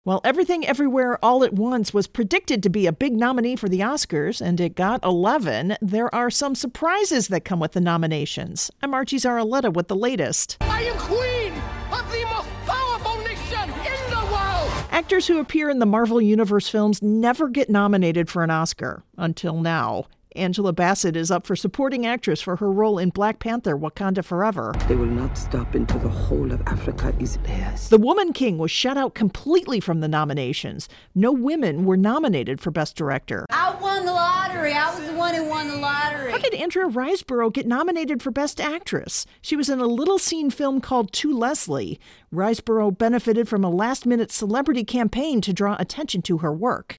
While Everything Everywhere All at Once was predicted to be a big nominee for the Oscars, and it got 11, there are some surprises that come with the nominations. I'm Archie Zaraletta with the latest. I am queen of the most powerful nation in the world! Actors who appear in the Marvel Universe films never get nominated for an Oscar, until now. Angela Bassett is up for supporting actress for her role in Black Panther: Wakanda Forever. They will not stop until the whole of Africa is theirs. The Woman King was shut out completely from the nominations. No women were nominated for Best Director. I won the lottery. I was the one who won the lottery. How did Andrea Riseborough get nominated for Best Actress? She was in a little-seen film called To Leslie. Riseborough benefited from a last-minute celebrity campaign to draw attention to her work.